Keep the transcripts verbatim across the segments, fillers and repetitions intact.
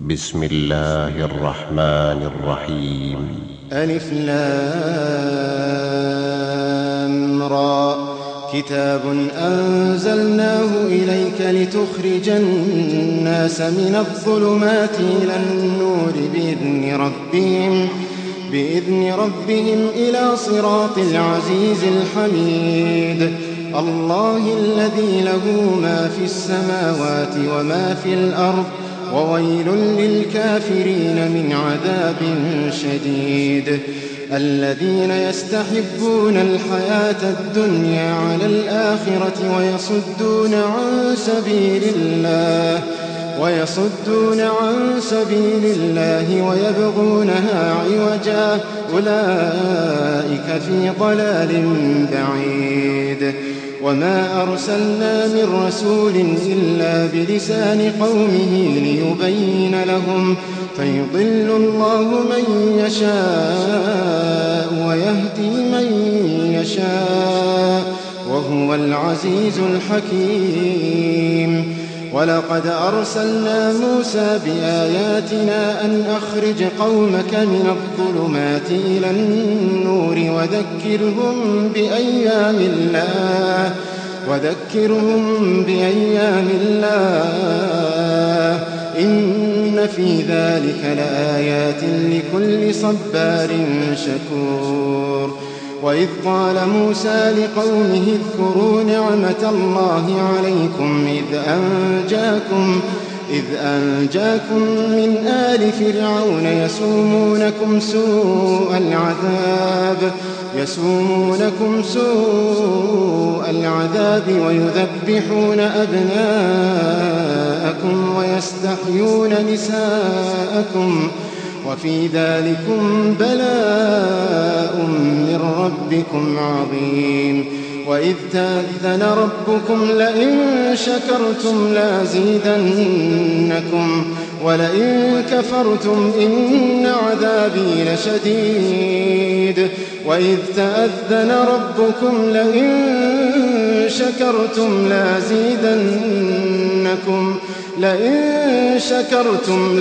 بسم الله الرحمن الرحيم. ألف لام را. كتاب أنزلناه إليك لتخرج الناس من الظلمات إلى النور بإذن ربهم, بإذن ربهم إلى صراط العزيز الحميد. الله الذي له ما في السماوات وما في الأرض, وويل للكافرين من عذاب شديد. الذين يستحبون الحياة الدنيا على الآخرة ويصدون عن سبيل الله ويصدون عن سبيل الله ويبغونها عوجا, أولئك في ضلال بعيد. وما أرسلنا من رسول إلا بلسان قومه ليبين لهم, فيضل الله من يشاء ويهدي من يشاء, وهو العزيز الحكيم. ولقد أرسلنا موسى بآياتنا أن أخرج قومك من الظلمات إلى النور وذكرهم بأيام الله وذكرهم بأيام الله إن في ذلك لآيات لكل صبار شكور. وإذ قال موسى لقومه اذكروا نعمة الله عليكم إذ أنجاكم, إذ أنجاكم من آل فرعون يسومونكم سوء العذاب يسومونكم سوء العذاب ويذبحون أبناءكم ويستحيون نساءكم, وفي ذلكم بلاء من ربكم عظيم. وإذ تأذن ربكم لئن شكرتم لأزيدنكم ولئن كفرتم إن عذابي لشديد. وإذ تأذن ربكم لئن شكرتم لأزيدنكم لئن شكرتم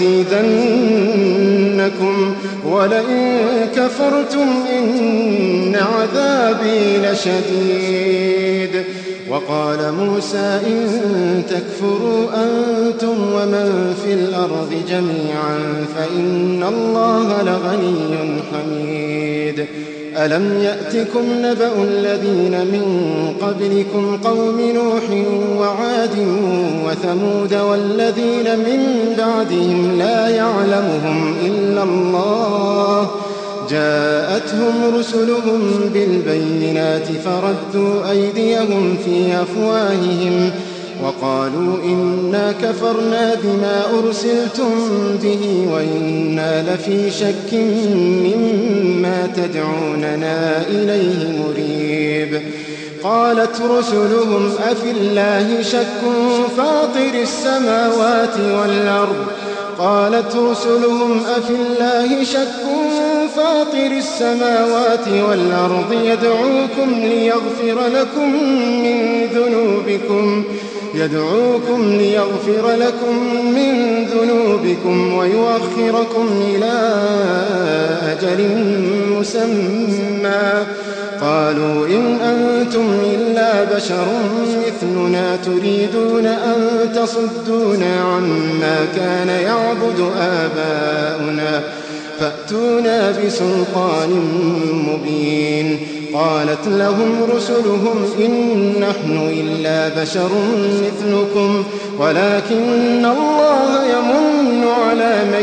لأزيدنكم ولئن كفرتم إن عذابي لشديد. وقال موسى إن تكفروا أنتم ومن في الأرض جميعا فإن الله لغني حميد. ألم يأتكم نبأ الذين من قبلكم قوم نوح وعاد وثمود والذين من بعدهم لا يعلمهم إلا الله, جاءتهم رسلهم بالبينات فردوا أيديهم في أفواههم وقالوا إنا كفرنا بما أرسلتم به وإنا لفي شك مما تدعوننا إليه مريب. قالت رسلهم أفي الله شك فاطر السماوات والأرض قالت رسلهم أفي الله شك فاطر السماوات والأرض يدعوكم ليغفر لكم من ذنوبكم يدعوكم ليغفر لكم من ذنوبكم ويؤخركم إلى أجل مسمى. قالوا إن أنتم إلا بشر مثلنا تريدون أن تصدونا عما كان يعبد آباؤنا فأتونا بسلطان مبين. قالت لهم رسلهم إن نحن إلا بشر مثلكم ولكن الله يمن على من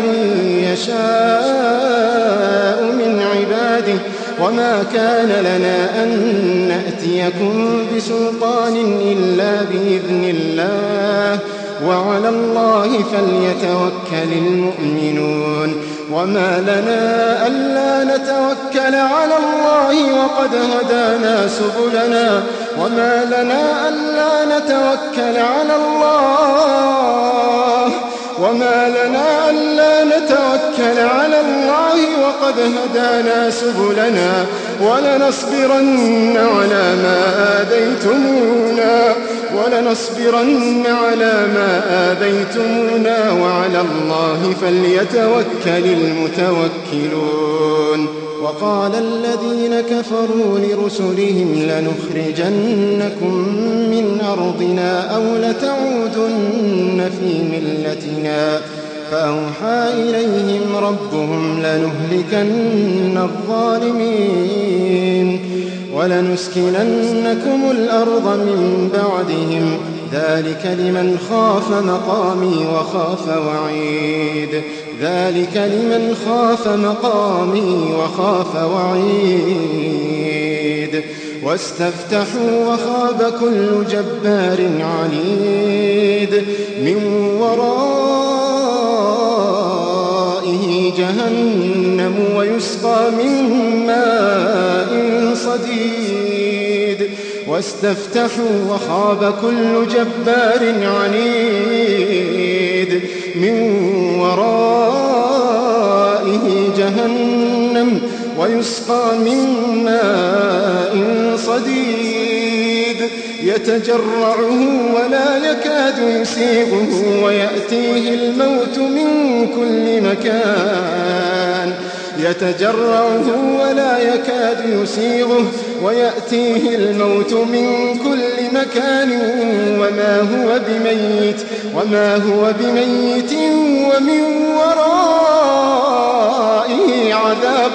يشاء من عباده وما كان لنا أن نأتيكم بسلطان إلا بإذن الله وعلى الله فليتوكل المؤمنون. وما لنا ألا نتوكل على الله وقد هدانا سبلنا وما لنا ألا نتوكل على الله وما لنا ألا نتوكل على الله وقد هدانا سبلنا ولنصبرن على ما آذيتمونا ولنصبرن على ما آذيتمونا وعلى الله فليتوكل المتوكلون. وقال الذين كفروا لرسلهم لنخرجنكم من أرضنا أو لتعودن في ملتنا فأوحى إليهم ربهم لنهلكن الظالمين ولنسكننكم الأرض من بعدهم ذلك لمن خاف مقامي وخاف وعيد ذلك لمن خاف مقامي وخاف وعيد واستفتحوا وخاب كل جبار عنيد من ورائه جهنم ويسقى من ماء صديد واستفتحوا وخاب كل جبار عنيد من ورائه جهنم ويسقى من ماء صديد يتجرعه ولا يكاد يسيغه ويأتيه الموت من كل مكان يتجرعه ولا يكاد يسيغه ويأتيه الموت من كل مكان وما هو بميت وما هو بميت ومن ورائه عذاب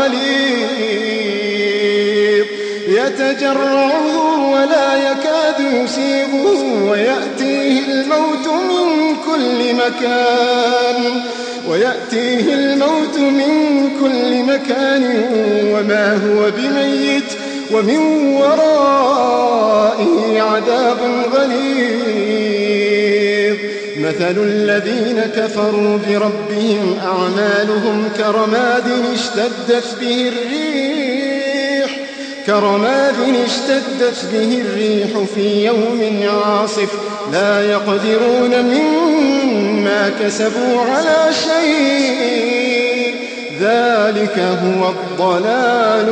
غليظ يتجرعه ولا يكاد يسيغه ويأتيه الموت من كل مكان ويأتيه الموت من كل مكان وما هو بميت ومن ورائه عذاب غليظ مثل الذين كفروا بربهم أعمالهم كرماد اشتدت به الريح كرماد اشتدت به الريح في يوم عاصف لا يقدرون مما كسبوا على شيء ذلك هو الضلال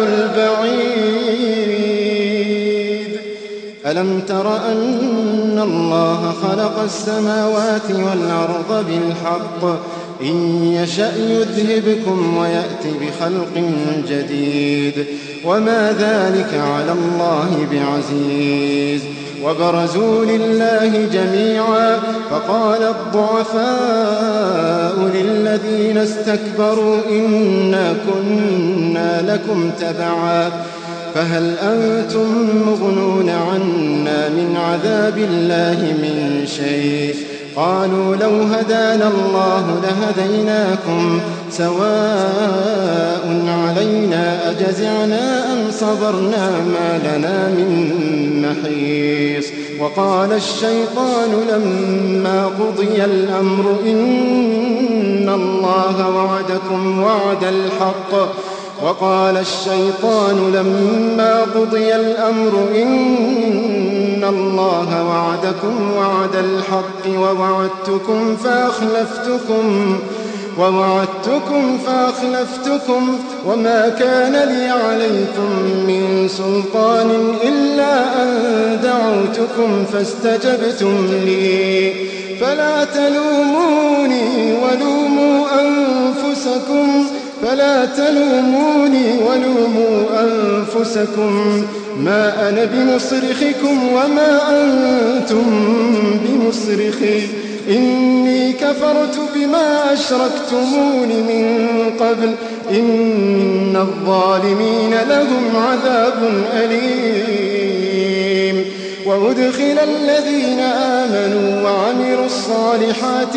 البعيد. ألم تر أن الله خلق السماوات والأرض بالحق إن يشأ يذهبكم ويأتي بخلق جديد وما ذلك على الله بعزيز. وبرزوا لله جميعا فقال الضعفاء للذين استكبروا إنا كنا لكم تبعا فهل أنتم مغنون عنا من عذاب الله من شيء قالوا لو هدانا الله لهديناكم سواء علينا أجزعنا أم صبرنا ما لنا من محيص. وقال الشيطان لما قضي الأمر إن الله وعدكم وعد الحق وقال الشيطان لما قضي الأمر إن الله وعدكم وعد الحق ووعدتكم فأخلفتكم ووعدتكم فأخلفتكم وما كان لي عليكم من سلطان إلا أن دعوتكم فاستجبتم لي فلا تلوموني ولوموا أنفسكم فلا تلوموني ولوموا أنفسكم ما أنا بمصرخكم وما أنتم بمصرخي إني كفرت بما أشركتمون من قبل إن الظالمين لهم عذاب أليم. وأدخل الذين آمنوا وعملوا الصالحات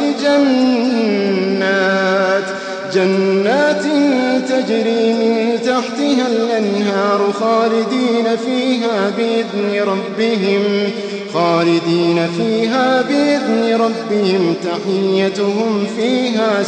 جنات جنات تجري من تحتها الأنهار خالدين فيها بإذن ربهم خالدين فيها بإذن ربهم تحيتهم فيها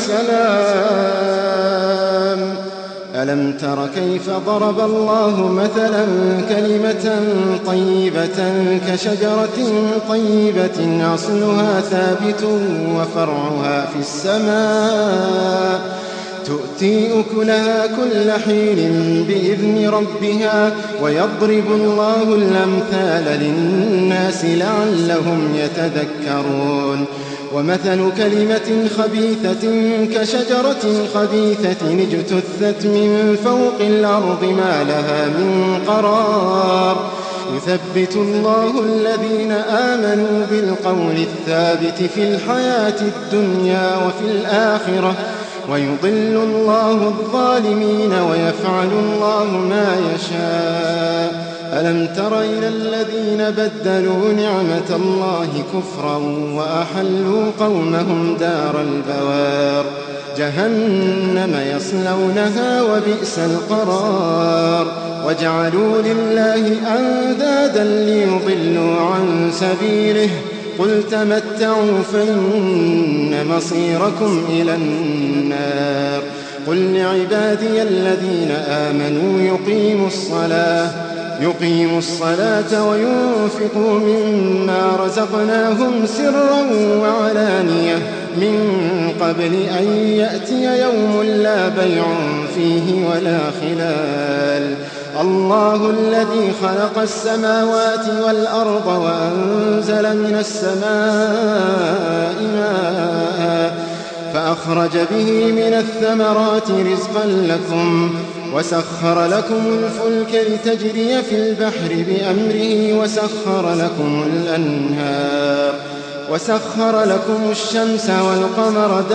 سلام. ألم تر كيف ضرب الله مثلا كلمة طيبة كشجرة طيبة أصلها ثابت وفرعها في السماء تؤتي أكلها كل حين بإذن ربها ويضرب الله الأمثال للناس لعلهم يتذكرون ومثل كلمة خبيثة كشجرة خبيثة اجتثت من فوق الأرض ما لها من قرار يثبت الله الذين آمنوا بالقول الثابت في الحياة الدنيا وفي الآخرة ويضل الله الظالمين ويفعل الله ما يشاء ألم تر إلى الذين بدلوا نعمة الله كفرا وأحلوا قومهم دار البوار جهنم يصلونها وبئس القرار وجعلوا لله أندادا ليضلوا عن سبيله قل تمتعوا فإن مصيركم إلى النار قل لعبادي الذين آمنوا يقيموا الصلاة يقيموا الصلاة وينفقوا مما رزقناهم سرا وعلانية من قبل أن يأتي يوم لا بيع فيه ولا خلال الله الذي خلق السماوات والأرض وأنزل من السماء ماء فأخرج به من الثمرات رزقا لكم وسخر لكم الفلك لتجري في البحر بأمره وسخر لكم الأنهار وسخر لكم الشمس والقمر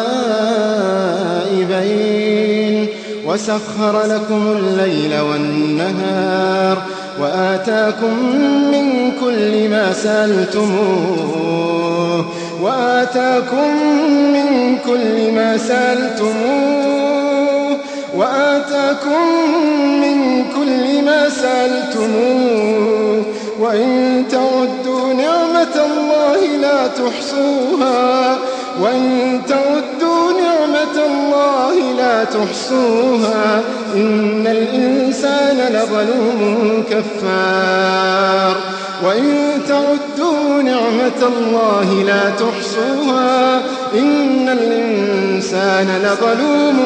دائبين وسخر لكم الليل والنهار وآتاكم من كل ما سألتموه وآتاكم من كل ما سألتموه وآتاكم من كل ما سألتموه وإن تعدوا نعمة الله لا تحصوها وإن تعدوا نعمة الله لا تحصوها إن الإنسان لظلوم كفار وإن تعدوا نعمة الله لا تحصوها إن الإنسان لظلوم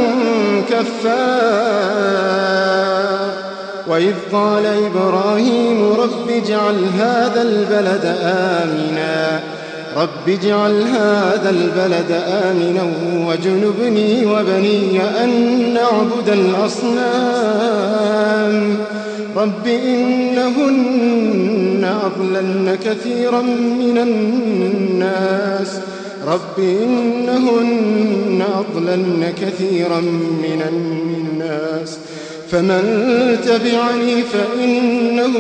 كفار وإذ قال إبراهيم رب اجعل هذا البلد آمنا رب اجعل هذا البلد آمنا واجنبني وبني أن نعبد الأصنام رب إنهن أضللن كثيرا من الناس رب إنهن أضللن كثيرا من الناس فمن تبعني فإنه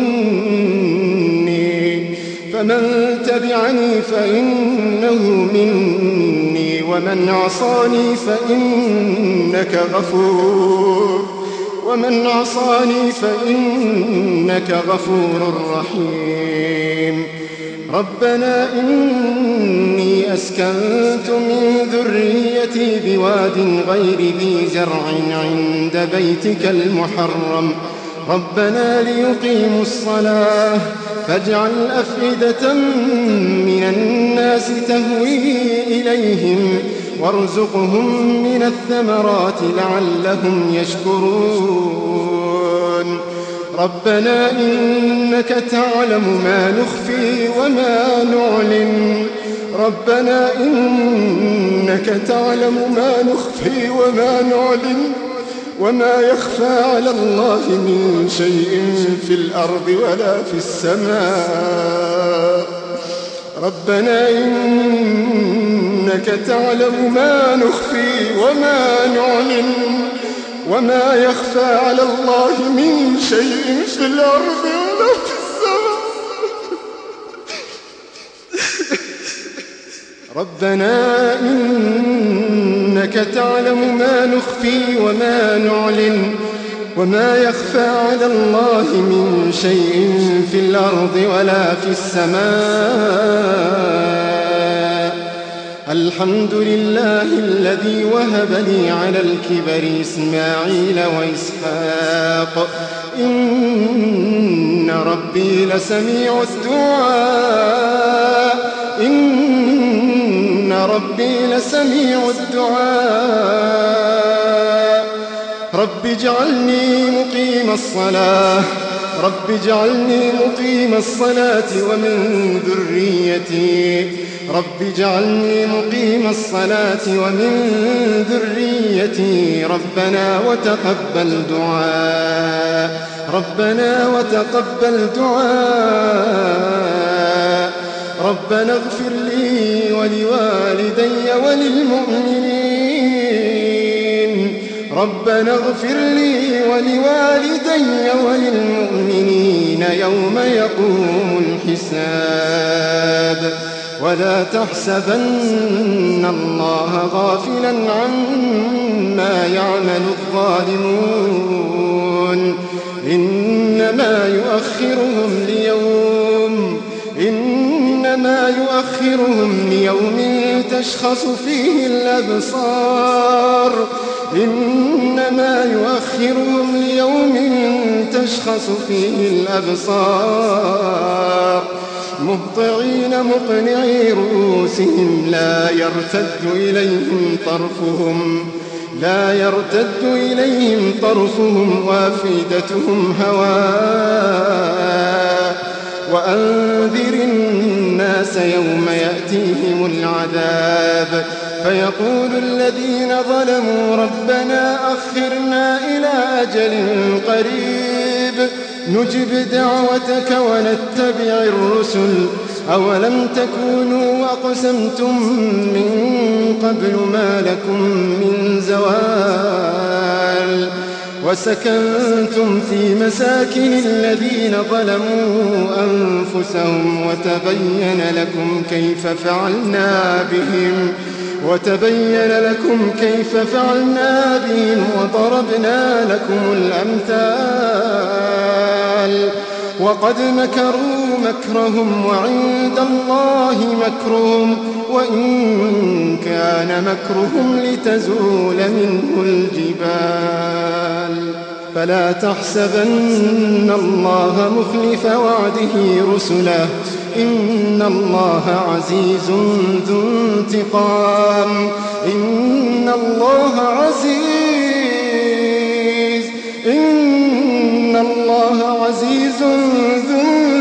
مني فمن تبعني فإنه مني ومن عصاني فإنك غفور ومن عصاني فإنك غفور رحيم ربنا إني أسكنت من ذريتي بواد غير ذي زرع عند بيتك المحرم ربنا ليقيموا الصلاة فاجعل أفئدة من الناس تهوي إليهم وارزقهم من الثمرات لعلهم يشكرون ربنا إنك تعلم ما نخفي وما نعلن ربنا إنك تعلم ما نخفي وما نعلن وما يخفى على الله من شيء في الأرض ولا في السماء ربنا إنك تعلم ما نخفي وما نعلن وما يخفى على الله من شيء في الأرض ولا في السماء ربنا إنك تعلم ما نخفي وما نعلن وما يخفى على الله من شيء في الأرض ولا في السماء الحمد لله الذي وهب لي على الكبر إسماعيل وإسحاق إن ربي لسميع الدعاء إن ربي لسميع الدعاء رب اجعلني مقيم الصلاة رب اجعلني مقيم الصلاة ومن ذريتي رب اجعلني مقيم الصلاة ومن ذريتي ربنا وتقبل دعاء ربنا وتقبل دعاء ربنا اغفر لي ولوالدي وللمؤمنين ربنا اغفر لي ولوالدي وللمؤمنين يوم يقوم الحساب ولا تحسبن الله غافلا عما يعمل الظالمون إنما يؤخرهم ليوم إنما يؤخرهم ليوم تشخص فيه الأبصار إنما يؤخرهم ليوم تشخص فيه الأبصار مهطعين مقنعي رؤوسهم لا يرتد إليهم طرفهم لا يرتد إليهم طرفهم وأفئدتهم هواء وأنذر الناس يوم يأتيهم العذاب فيقول الذين ظلموا ربنا أخرنا إلى أجل قريب نجب دعوتك ونتبع الرسل أولم تكونوا أقسمتم من قبل ما لكم من زوال وسكنتم في مساكن الذين ظلموا أنفسهم وتبين لكم كيف فعلنا بهم وتبين لكم كيف فعلنا بهم وضربنا لكم الأمثال وقد مكروا مكرهم وعند الله مكرهم وإن كان مكرهم لتزول منه الجبال فلا تحسبن الله مخلف وعده رسله إن الله عزيز ذو انتقام إن الله عزيز إن الله عزيز ذو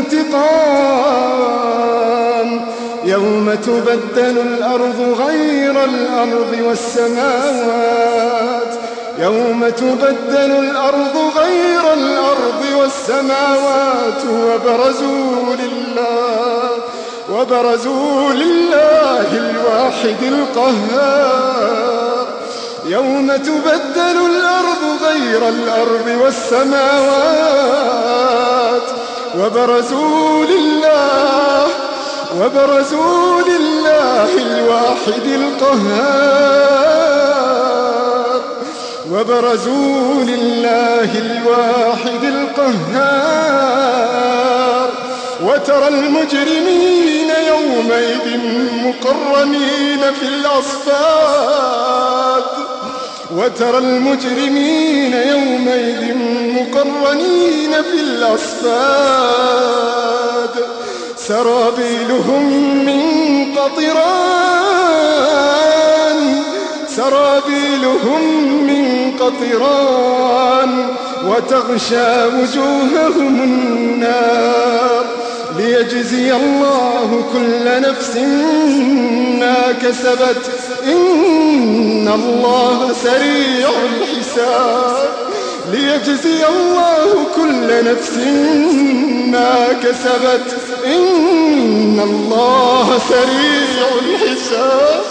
انتقام يوم تبدل الأرض غير الأرض والسماوات يوم تبدل الأرض غير الأرض والسماوات وبرزوا لله وبرزوا لله الواحد القهار يوم تبدل الأرض غير الأرض والسماوات وبرزوا لله وبرزوا لله الواحد القهار وبرزوا لله الواحد القهار وترى المجرمين يومئذ مقرنين في الأصفاد وترى المجرمين يومئذ مقرنين في الأصفاد سرابيلهم من قطران سرابيلهم من قطران وتغشى وجوههم النار ليجزي الله كل نفس ما كسبت إن الله سريع الحساب ليجزي الله كل نفس ما كسبت إن الله سريع الحساب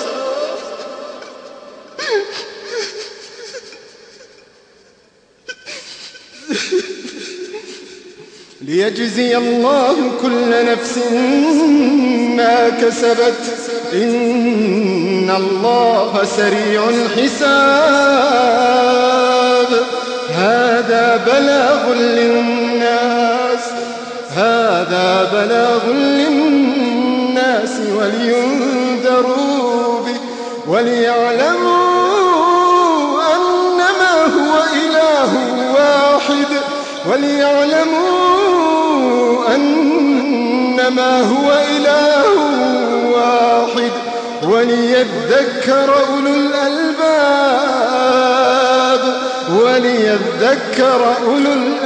ليجزي الله كل نفس ما كسبت إن الله سريع الحساب هذا بلاغ للناس هذا بلاغ للناس ولينذروا به وليعلموا أنما هو إله واحد وليعلموا أنما هو إله واحد وليذكر أولو الألباب ولي ليذكر أولو الألباب.